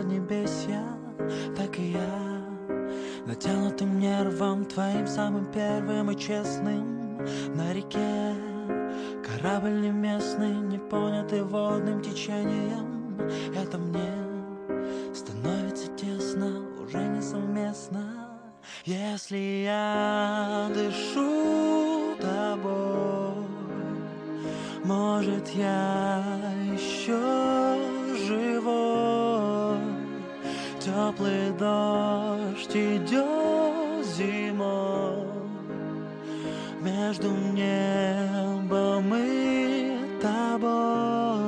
поднебесья, так и я натянутым нервом, твоим самым первым и честным на реке. Корабль не местный, не понятый водным течением. Это мне становится тесно, уже несовместно. Если я дышу тобой, может, я еще живой. Теплый дождь идет зимой между небом и тобой.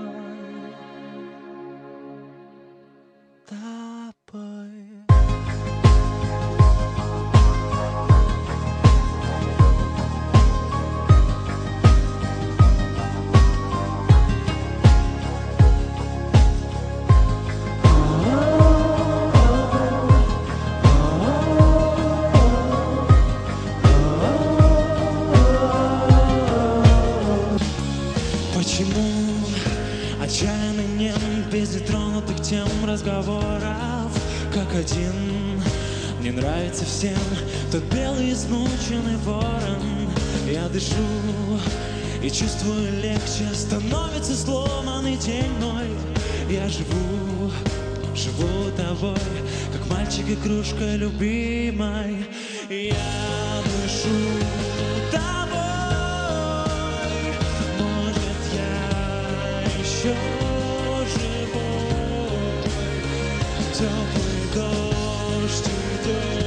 Почему отчаянный нет без нетронутых тем разговоров? Как один мне нравится всем тот белый измученный ворон. Я дышу и чувствую легче, становится сломанный день мой. Я живу тобой, как мальчик игрушкой любимой. Я дышу тобой, может, я еще живой. Теплый дождь идет